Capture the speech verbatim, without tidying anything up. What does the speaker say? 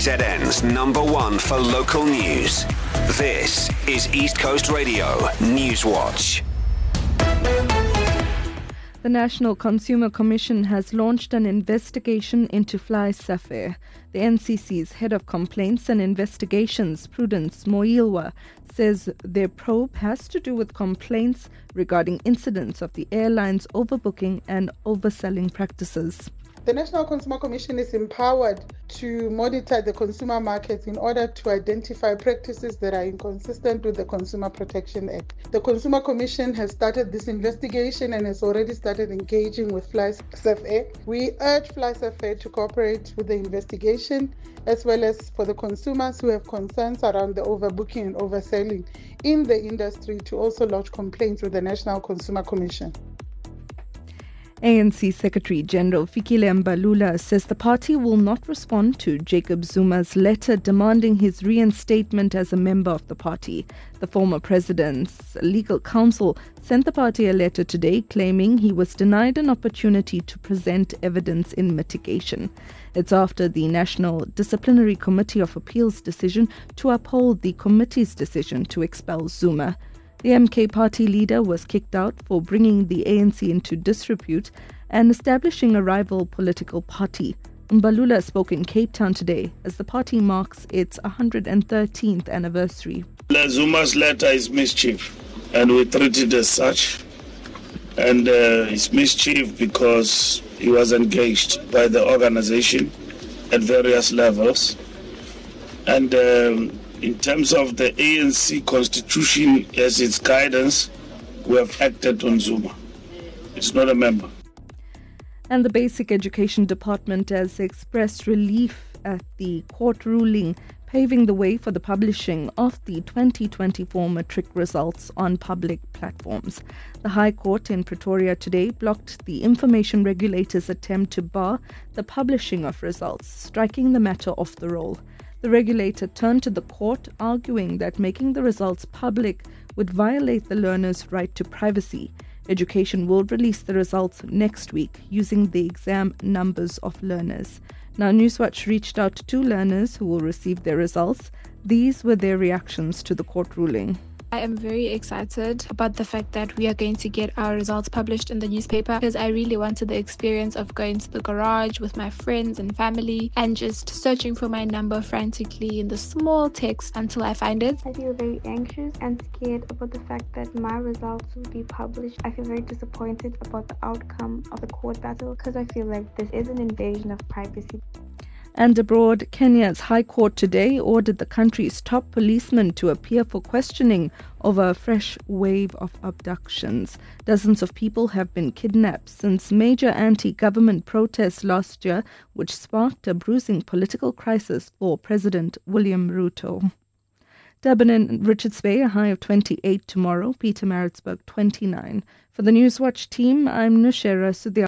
K Z N's number one for local news. This is East Coast Radio Newswatch. The National Consumer Commission has launched an investigation into Fly Safair. The N C C's head of complaints and investigations, Prudence Moilwa, says their probe has to do with complaints regarding incidents of the airline's overbooking and overselling practices. The National Consumer Commission is empowered to monitor the consumer markets in order to identify practices that are inconsistent with the Consumer Protection Act. The Consumer Commission has started this investigation and has already started engaging with Fly Safair. We urge Fly Safair to cooperate with the investigation, as well as for the consumers who have concerns around the overbooking and overselling in the industry to also lodge complaints with the National Consumer Commission. A N C Secretary General Fikile Mbalula says the party will not respond to Jacob Zuma's letter demanding his reinstatement as a member of the party. The former president's legal counsel sent the party a letter today claiming he was denied an opportunity to present evidence in mitigation. It's after the National Disciplinary Committee of Appeals decision to uphold the committee's decision to expel Zuma. The M K party leader was kicked out for bringing the A N C into disrepute and establishing a rival political party. Mbalula spoke in Cape Town today as the party marks its one hundred thirteenth anniversary. Zuma's letter is mischief, and we treat it as such. And uh, it's mischief because he was engaged by the organization at various levels. And um, in terms of the A N C constitution as its guidance, we have acted on Zuma. It's not a member. And the Basic Education Department has expressed relief at the court ruling paving the way for the publishing of the twenty twenty-four matric results on public platforms. The High Court in Pretoria today blocked the information regulator's attempt to bar the publishing of results, striking the matter off the roll. The regulator turned to the court, arguing that making the results public would violate the learner's right to privacy. Education will release the results next week using the exam numbers of learners. Now, Newswatch reached out to two learners who will receive their results. These were their reactions to the court ruling. I am very excited about the fact that we are going to get our results published in the newspaper because I really wanted the experience of going to the garage with my friends and family and just searching for my number frantically in the small text until I find it. I feel very anxious and scared about the fact that my results will be published. I feel very disappointed about the outcome of the court battle because I feel like this is an invasion of privacy. And abroad, Kenya's High Court today ordered the country's top policeman to appear for questioning over a fresh wave of abductions. Dozens of people have been kidnapped since major anti-government protests last year, which sparked a bruising political crisis for President William Ruto. Durban and Richards Bay, a high of twenty-eight tomorrow, Pietermaritzburg twenty-nine. For the Newswatch team, I'm Nushera Sudhir.